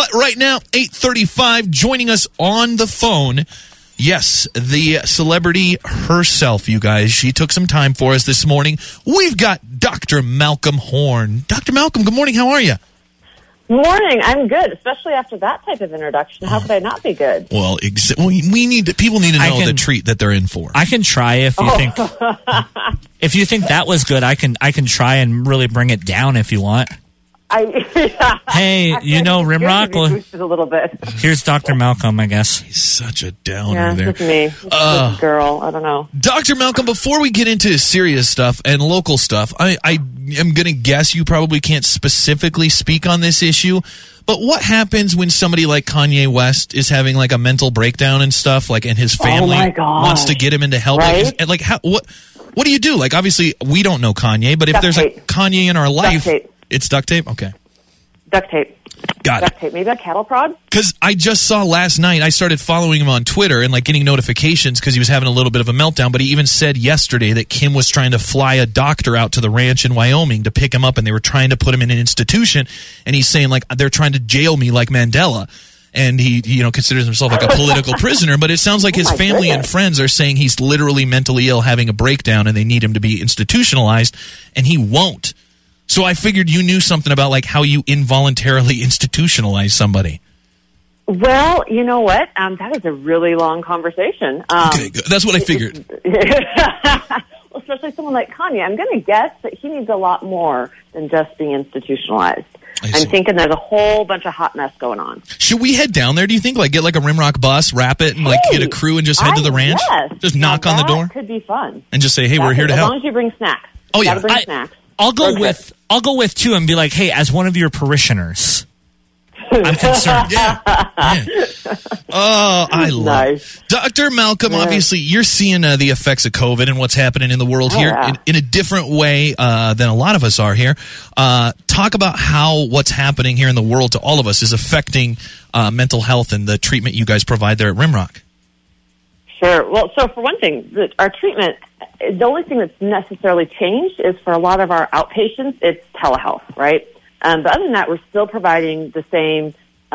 But right now, 8:35, joining us on the phone, yes, the celebrity herself, you guys. She took some time for us this morning. We've got Dr. Malcolm Horne. Dr. Malcolm, good morning. How are you? Morning. I'm good, especially after that type of introduction. How could I not be good? Well, people need to know the treat that they're in for. I can try if you think if you think that was good. I can try and really bring it down if you want. Hey, Rimrock. Boosted a little bit. Here's Dr. Malcolm, I guess. He's such a downer there. It's me. This girl. I don't know. Dr. Malcolm, before we get into serious stuff and local stuff, I am going to guess you probably can't specifically speak on this issue, but what happens when somebody like Kanye West is having like a mental breakdown and stuff, like, and his family wants to get him into help? Right? What do you do? Like, obviously, we don't know Kanye, but if there's a Kanye in our life... It's duct tape? Okay. Duct tape. Got it. Duct tape. Maybe a cattle prod? Because I just saw last night, I started following him on Twitter and like getting notifications because he was having a little bit of a meltdown, but he even said yesterday that Kim was trying to fly a doctor out to the ranch in Wyoming to pick him up, and they were trying to put him in an institution, and he's saying like, they're trying to jail me like Mandela. And he, considers himself like a political prisoner, but it sounds like his family and friends are saying he's literally mentally ill, having a breakdown, and they need him to be institutionalized, and he won't. So I figured you knew something about like how you involuntarily institutionalize somebody. Well, you know what? That is a really long conversation. Okay, good. That's what I figured. Well, especially someone like Kanye, I'm going to guess that he needs a lot more than just being institutionalized. I'm thinking there's a whole bunch of hot mess going on. Should we head down there, do you think? Like, get like a Rimrock bus, wrap it, and like get a crew and just head to the ranch? Yes. Just knock on the door? That could be fun. And just say, hey, we're here to help. As long as you bring snacks. Oh, yeah. Bring snacks. I'll go with two and be like, hey, as one of your parishioners, I'm concerned. Yeah. Oh, I love it. Dr. Malcolm, obviously, you're seeing the effects of COVID and what's happening in the world here in a different way than a lot of us are here. Talk about how what's happening here in the world to all of us is affecting mental health and the treatment you guys provide there at Rimrock. Sure. Well, so for one thing, our treatment, the only thing that's necessarily changed is for a lot of our outpatients, it's telehealth, right? But other than that, we're still providing the same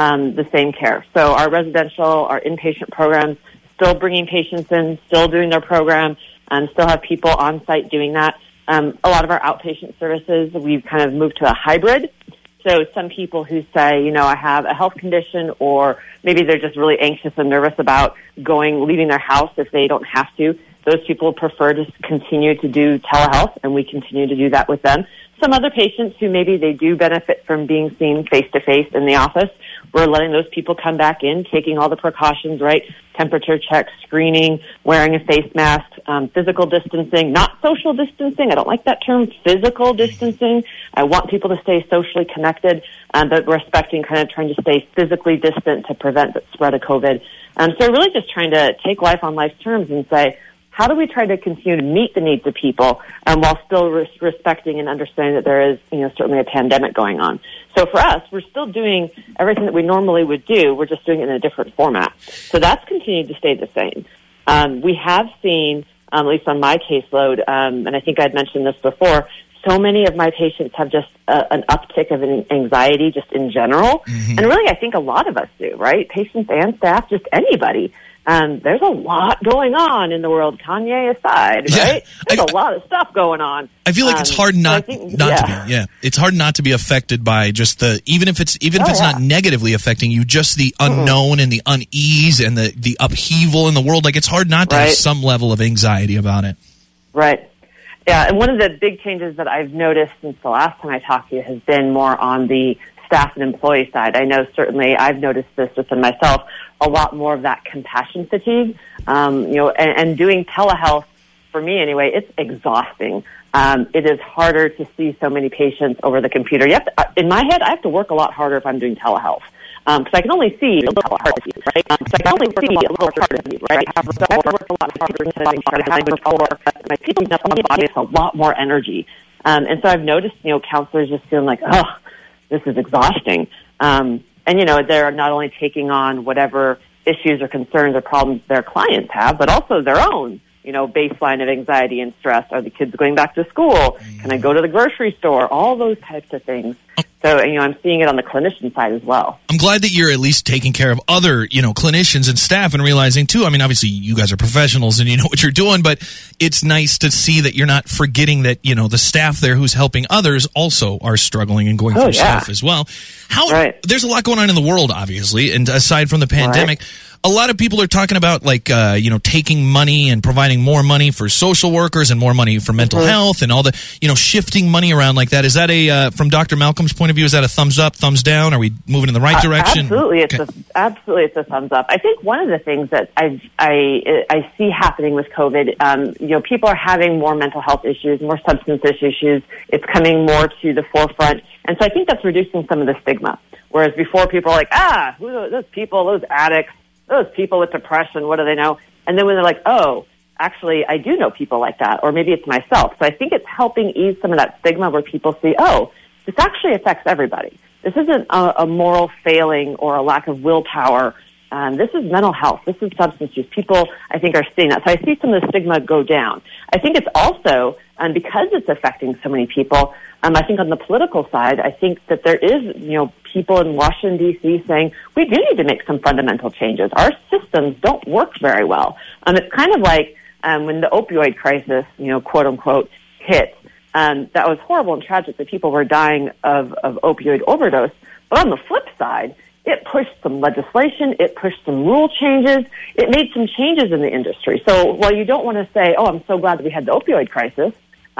care. So our residential, our inpatient programs, still bringing patients in, still doing their program, still have people on site doing that. A lot of our outpatient services, we've kind of moved to a hybrid. So some people who say, I have a health condition, or maybe they're just really anxious and nervous about leaving their house if they don't have to, those people prefer to continue to do telehealth, and we continue to do that with them. Some other patients who maybe they do benefit from being seen face-to-face in the office, we're letting those people come back in, taking all the precautions, right? Temperature checks, screening, wearing a face mask, physical distancing, not social distancing. I don't like that term, physical distancing. I want people to stay socially connected, but respecting, kind of trying to stay physically distant to prevent the spread of COVID. So really just trying to take life on life's terms and say, how do we try to continue to meet the needs of people while still respecting and understanding that there is, certainly a pandemic going on? So for us, we're still doing everything that we normally would do. We're just doing it in a different format. So that's continued to stay the same. We have seen, at least on my caseload, and I think I'd mentioned this before, so many of my patients have just an uptick of anxiety just in general. Mm-hmm. And really, I think a lot of us do, right? Patients and staff, just anybody. There's a lot going on in the world, Kanye aside, right? There's a lot of stuff going on. I feel like it's hard not to be. Yeah, it's hard not to be affected by just even if it's not negatively affecting you, just the unknown and the unease and the upheaval in the world. Like, it's hard not to have some level of anxiety about it. Right. Yeah, and one of the big changes that I've noticed since the last time I talked to you has been more on the staff and employee side. I know certainly I've noticed this within myself, a lot more of that compassion fatigue, and doing telehealth, for me anyway, it's exhausting. It is harder to see so many patients over the computer. In my head, I have to work a lot harder if I'm doing telehealth. Because I can only see a little part of you, right? So I can only see a little part of you, right? So I work a lot harder to my people up on the body, it's a lot more energy. And so I've noticed, counselors just feeling like, oh, this is exhausting. And, they're not only taking on whatever issues or concerns or problems their clients have, but also their own, baseline of anxiety and stress. Are the kids going back to school? Can I go to the grocery store? All those types of things. So, I'm seeing it on the clinician side as well. I'm glad that you're at least taking care of other, clinicians and staff and realizing, too, I mean, obviously you guys are professionals and you know what you're doing, but it's nice to see that you're not forgetting that, the staff there who's helping others also are struggling and going through stuff as well. There's a lot going on in the world, obviously, and aside from the pandemic, a lot of people are talking about, taking money and providing more money for social workers and more money for mental health and all the, shifting money around like that. Is that from Dr. Malcolm's point of view, is that a thumbs up, thumbs down? Are we moving in the right direction? Absolutely. It's a thumbs up. I think one of the things that I see happening with COVID, people are having more mental health issues, more substance issues. It's coming more to the forefront. And so I think that's reducing some of the stigma. Whereas before people are like, who are those people, those addicts, those people with depression, what do they know? And then when they're like, oh, actually, I do know people like that, or maybe it's myself. So I think it's helping ease some of that stigma where people see, oh, this actually affects everybody. This isn't a moral failing or a lack of willpower. This is mental health. This is substance use. People, I think, are seeing that. So I see some of the stigma go down. I think it's also, because it's affecting so many people, I think on the political side, I think that there is, people in Washington, D.C. saying, we do need to make some fundamental changes. Our systems don't work very well. It's kind of like when the opioid crisis, quote unquote, hit. That was horrible and tragic that people were dying of opioid overdose. But on the flip side, it pushed some legislation. It pushed some rule changes. It made some changes in the industry. So while you don't want to say, oh, I'm so glad that we had the opioid crisis,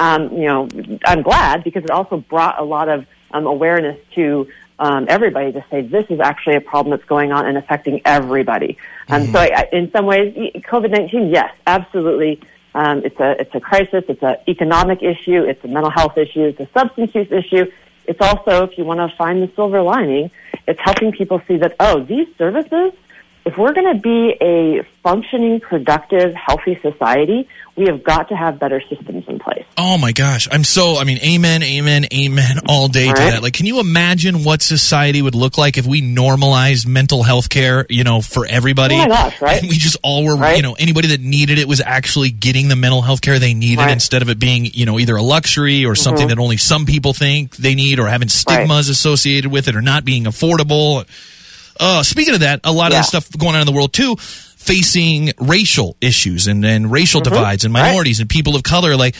I'm glad because it also brought a lot of awareness to everybody to say this is actually a problem that's going on and affecting everybody. So in some ways, COVID-19, yes, absolutely. It's a crisis. It's an economic issue. It's a mental health issue. It's a substance use issue. It's also, if you want to find the silver lining, it's helping people see that, oh, these services, if we're going to be a functioning, productive, healthy society, we have got to have better systems in place. Oh, my gosh. Amen, amen, amen all day to that. Like, can you imagine what society would look like if we normalized mental health care, for everybody? Oh, my gosh, right? And we just all were, anybody that needed it was actually getting the mental health care they needed instead of it being, either a luxury or something that only some people think they need or having stigmas associated with it or not being affordable. Speaking of that, a lot of the stuff going on in the world, too, facing racial issues and racial divides and minorities and people of color. Like,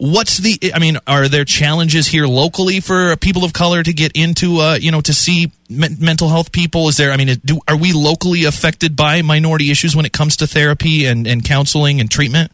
are there challenges here locally for people of color to get into, to see mental health people? Is there, are we locally affected by minority issues when it comes to therapy and counseling and treatment?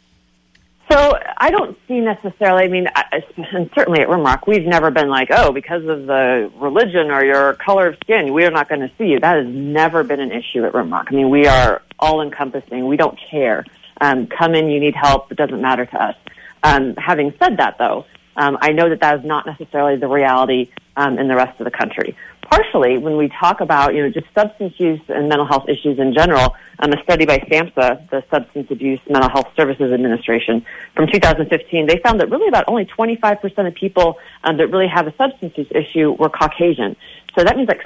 So I don't see necessarily, and certainly at Rimrock, we've never been like, oh, because of the religion or your color of skin, we are not going to see you. That has never been an issue at Rimrock. We are all-encompassing. We don't care. Come in, you need help. It doesn't matter to us. Having said that, though, I know that is not necessarily the reality in the rest of the country. Partially, when we talk about, just substance use and mental health issues in general, a study by SAMHSA, the Substance Abuse Mental Health Services Administration, from 2015, they found that really about only 25% of people that really have a substance use issue were Caucasian. So that means like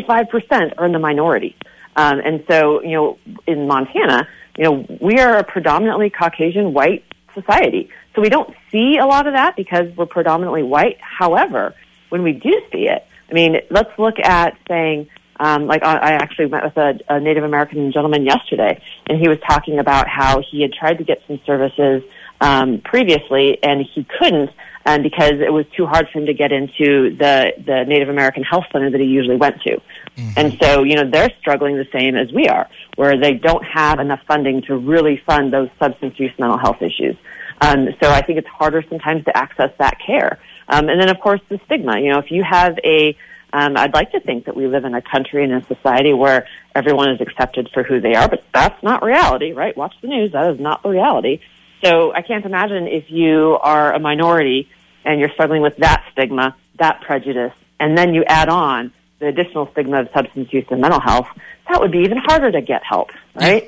75% are in the minority. And so, in Montana, we are a predominantly Caucasian white society. So we don't see a lot of that because we're predominantly white. However, when we do see it, let's look at saying, I actually met with a Native American gentleman yesterday, and he was talking about how he had tried to get some services previously, and he couldn't because it was too hard for him to get into the Native American health center that he usually went to. And so, they're struggling the same as we are, where they don't have enough funding to really fund those substance use mental health issues. So I think it's harder sometimes to access that care. And then, of course, the stigma. If you have I'd like to think that we live in a country and a society where everyone is accepted for who they are, but that's not reality, right? Watch the news. That is not the reality. So I can't imagine if you are a minority and you're struggling with that stigma, that prejudice, and then you add on the additional stigma of substance use and mental health, that would be even harder to get help, right?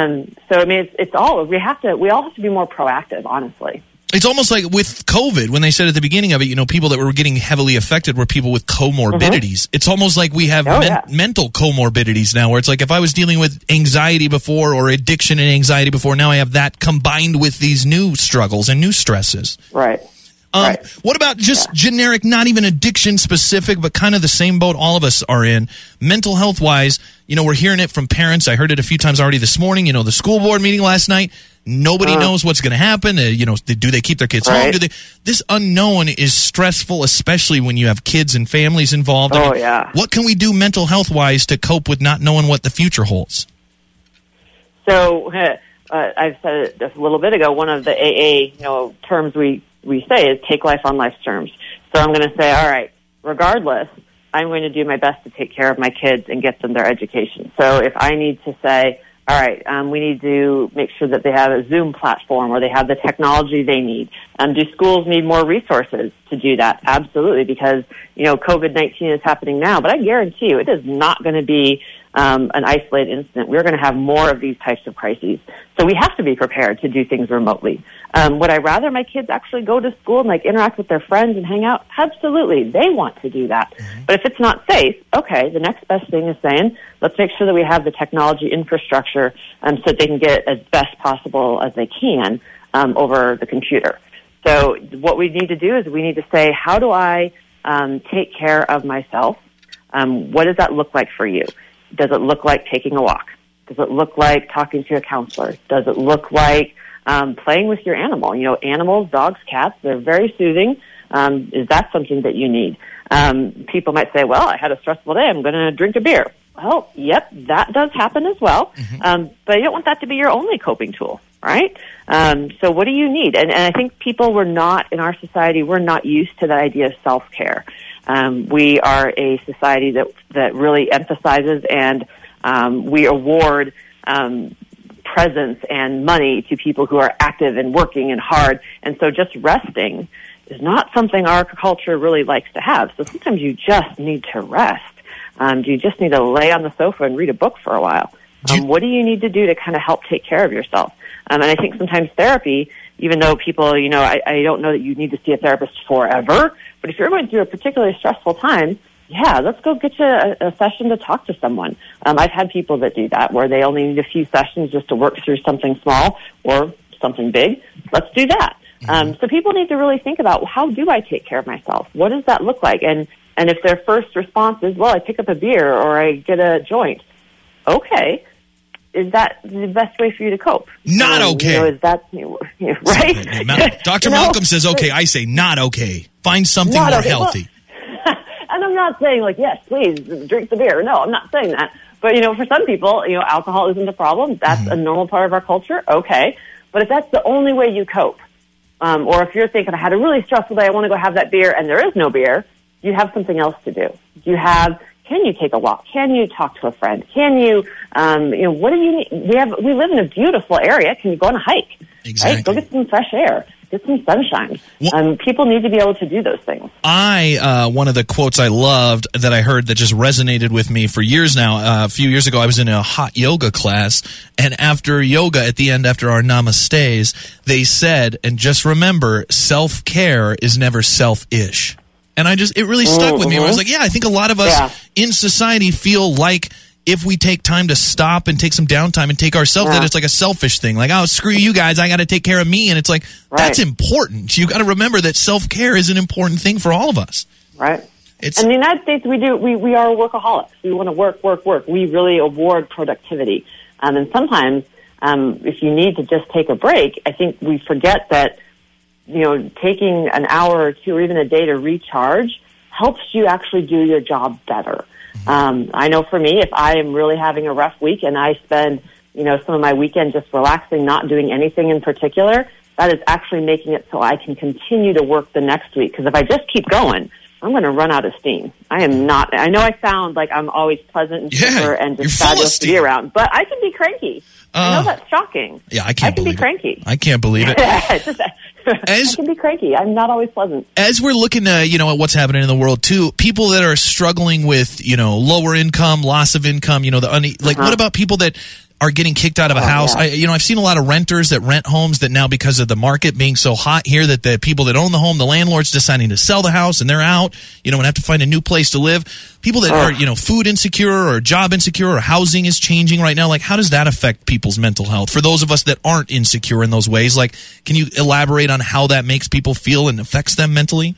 So it's all we all have to be more proactive, honestly. It's almost like with COVID, when they said at the beginning of it, people that were getting heavily affected were people with comorbidities. It's almost like we have mental comorbidities now, where it's like if I was dealing with anxiety before or addiction and anxiety before, now I have that combined with these new struggles and new stresses. Right. What about just generic, not even addiction specific, but kind of the same boat all of us are in, mental health wise? We're hearing it from parents. I heard it a few times already this morning. The school board meeting last night. Nobody knows what's going to happen. Do they keep their kids home? This unknown is stressful, especially when you have kids and families involved. What can we do mental health wise to cope with not knowing what the future holds? So I've said it just a little bit ago. One of the AA terms we say is take life on life's terms. So I'm going to say, all right, regardless, I'm going to do my best to take care of my kids and get them their education. So if I need to say, all right, we need to make sure that they have a Zoom platform or they have the technology they need. Do schools need more resources to do that? Absolutely, because, COVID-19 is happening now, but I guarantee you it is not going to be an isolated incident. We're going to have more of these types of crises. So we have to be prepared to do things remotely. Would I rather my kids actually go to school and interact with their friends and hang out? Absolutely. They want to do that. But if it's not safe, okay, the next best thing is saying, let's make sure that we have the technology infrastructure so that they can get as best possible as they can over the computer. So what we need to do is we need to say, how do I take care of myself? What does that look like for you? Does it look like taking a walk? Does it look like talking to a counselor? Does it look like playing with your animal? Animals, dogs, cats, they're very soothing. Is that something that you need? People might say, well, I had a stressful day. I'm going to drink a beer. Well, yep, that does happen as well. But you don't want that to be your only coping tool, right? So what do you need? And I think people in our society, we're not used to the idea of self-care. We are a society that really emphasizes and we award presence and money to people who are active and working and hard. And so just resting is not something our culture really likes to have. So sometimes you just need to rest. You just need to lay on the sofa and read a book for a while. What do you need to do to kind of help take care of yourself? And I think sometimes therapy, even though people, I don't know that you need to see a therapist forever, but if you're going through a particularly stressful time, let's go get you a session to talk to someone. I've had people that do that, where they only need a few sessions just to work through something small or something big. Let's do that. So people need to really think about, how do I take care of myself? What does that look like? And if their first response is, well, I pick up a beer or I get a joint, okay. Is that the best way for you to cope? Not okay. Is that right? Dr. Malcolm says okay. I say not okay. Find something more healthy. Well, and I'm not saying yes, please drink the beer. No, I'm not saying that. But for some people, alcohol isn't a problem. That's a normal part of our culture. Okay, but if that's the only way you cope, or if you're thinking I had a really stressful day, I want to go have that beer, and there is no beer, you have something else to do. Can you take a walk? Can you talk to a friend? Can you, what do you need? We live in a beautiful area. Can you go on a hike? Exactly. Right? Go get some fresh air. Get some sunshine. People need to be able to do those things. One of the quotes I loved that I heard that just resonated with me for years now, a few years ago, I was in a hot yoga class, and after yoga, at the end, after our namastes, they said, and just remember, self-care is never selfish. And it really stuck with me. I was like, I think a lot of us in society feel like if we take time to stop and take some downtime and take ourselves, that it's like a selfish thing. Like, oh, screw you guys, I got to take care of me. And it's like, that's important. You got to remember that self-care is an important thing for all of us. Right. In the United States, we are workaholics. We want to work. We really award productivity. And sometimes, if you need to just take a break, I think we forget that taking an hour or two or even a day to recharge helps you actually do your job better. I know for me, if I am really having a rough week and I spend, some of my weekend just relaxing, not doing anything in particular, that is actually making it so I can continue to work the next week. Because if I just keep going, I'm going to run out of steam. I know I sound like I'm always pleasant and chipper and just fabulous to be around, but I can be cranky. I know that's shocking. Yeah, I can be cranky. I can't believe it. I can be cranky. I'm not always pleasant. As we're looking at, at what's happening in the world too, people that are struggling with, lower income, loss of income, what about people that are getting kicked out of a house. Yeah. I've seen a lot of renters that rent homes that now, because of the market being so hot here, that the people that own the home, the landlord's deciding to sell the house and they're out, and have to find a new place to live. People that are, food insecure or job insecure or housing is changing right now. Like, how does that affect people's mental health? For those of us that aren't insecure in those ways, like, can you elaborate on how that makes people feel and affects them mentally?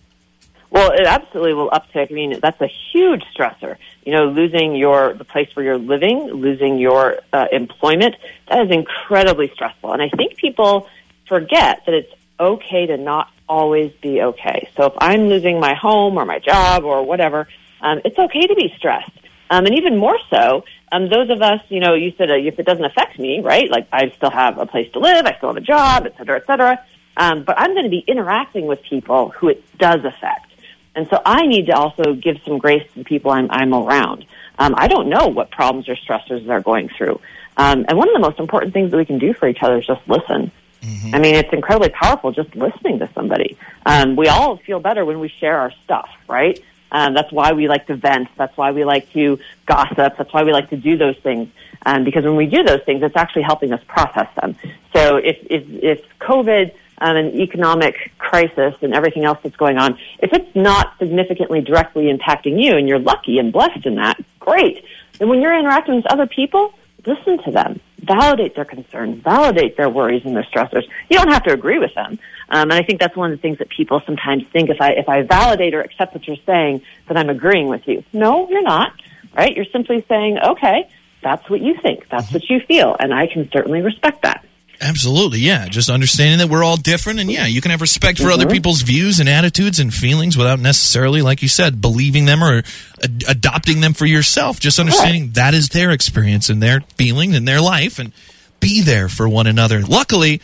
Well, it absolutely will uptick. I mean, that's a huge stressor. Losing the place where you're living, losing your employment, that is incredibly stressful. And I think people forget that it's okay to not always be okay. So if I'm losing my home or my job or whatever, it's okay to be stressed. And even more so, those of us, you said if it doesn't affect me, right? Like, I still have a place to live, I still have a job, et cetera, et cetera. But I'm going to be interacting with people who it does affect. And so I need to also give some grace to the people I'm around. I don't know what problems or stressors they're going through. And one of the most important things that we can do for each other is just listen. Mm-hmm. I mean, it's incredibly powerful just listening to somebody. We all feel better when we share our stuff, right? That's why we like to vent. That's why we like to gossip. That's why we like to do those things. Because when we do those things, it's actually helping us process them. So if COVID and economic crisis and everything else that's going on, if it's not significantly directly impacting you and you're lucky and blessed in that, great. And when you're interacting with other people, listen to them. Validate their concerns. Validate their worries and their stressors. You don't have to agree with them. And I think that's one of the things that people sometimes think, if I validate or accept what you're saying, that I'm agreeing with you. No, you're not, right? You're simply saying, okay, that's what you think. That's what you feel. And I can certainly respect that. Absolutely, yeah. Just understanding that we're all different, and yeah, you can have respect for other people's views and attitudes and feelings without necessarily, like you said, believing them or adopting them for yourself. Just understanding that is their experience and their feeling and their life, and be there for one another. Luckily,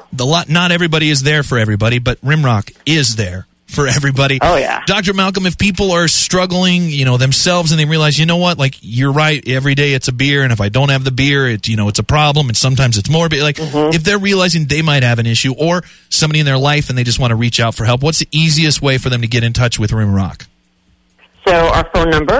not everybody is there for everybody, but Rimrock is there for everybody. Oh, yeah. Dr. Malcolm, if people are struggling, themselves, and they realize, what, like, you're right, every day it's a beer, and if I don't have the beer, it's a problem, and sometimes it's more, but like, if they're realizing they might have an issue, or somebody in their life, and they just want to reach out for help, what's the easiest way for them to get in touch with Rimrock? So our phone number,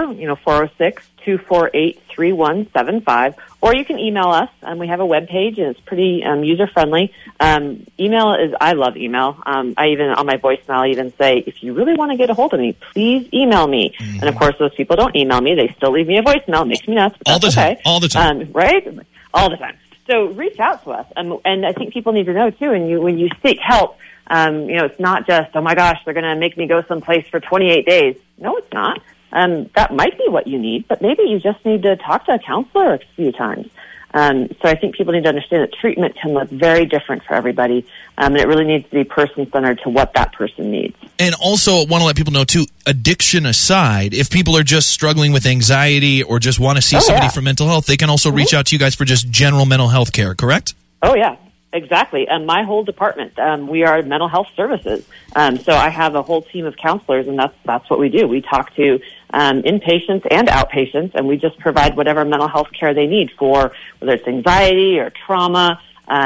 406-248-3175, or you can email us. We have a webpage, and it's pretty user-friendly. Email is, I love email. I even, on my voicemail, even say, if you really want to get a hold of me, please email me. Mm-hmm. And of course, those people don't email me. They still leave me a voicemail. It makes me nuts, but that's okay. All the time. Right? All the time. So reach out to us. And I think people need to know, too, when you seek help, it's not just, oh my gosh, they're going to make me go someplace for 28 days. No, it's not. That might be what you need, but maybe you just need to talk to a counselor a few times. So I think people need to understand that treatment can look very different for everybody, and it really needs to be person-centered to what that person needs. And also want to let people know, too, addiction aside, if people are just struggling with anxiety or just want to see somebody for mental health, they can also reach out to you guys for just general mental health care, correct? Oh, yeah. Exactly. My whole department, we are mental health services. So I have a whole team of counselors, and that's what we do. We talk to inpatients and outpatients, and we just provide whatever mental health care they need for, whether it's anxiety or trauma,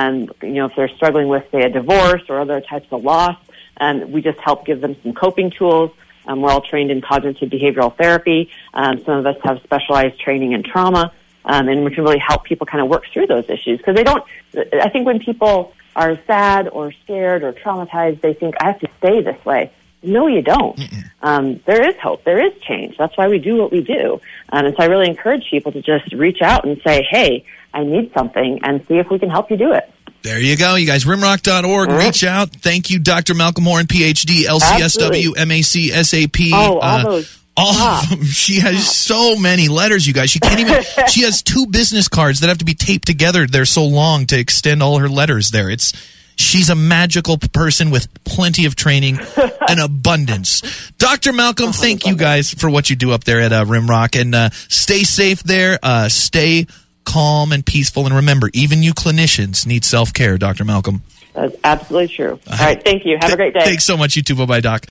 if they're struggling with, say, a divorce or other types of loss. We just help give them some coping tools. We're all trained in cognitive behavioral therapy. Some of us have specialized training in trauma. And we can really help people kind of work through those issues. Because I think when people are sad or scared or traumatized, they think, I have to stay this way. No, you don't. There is hope. There is change. That's why we do what we do. And so I really encourage people to just reach out and say, hey, I need something, and see if we can help you do it. There you go, you guys. Rimrock.org. Reach out. Thank you, Dr. Malcolm Horn, PhD, LCSW, MAC, SAP. Oh, all those. All of them. She has so many letters, you guys. She can't even. She has 2 business cards that have to be taped together. They're so long to extend all her letters there. She's a magical person with plenty of training and abundance. Dr. Malcolm, thank you guys for what you do up there at Rimrock. And stay safe there. Stay calm and peaceful. And remember, even you clinicians need self-care, Dr. Malcolm. That's absolutely true. All right. Thank you. Have a great day. Thanks so much, you too. Bye-bye, Doc.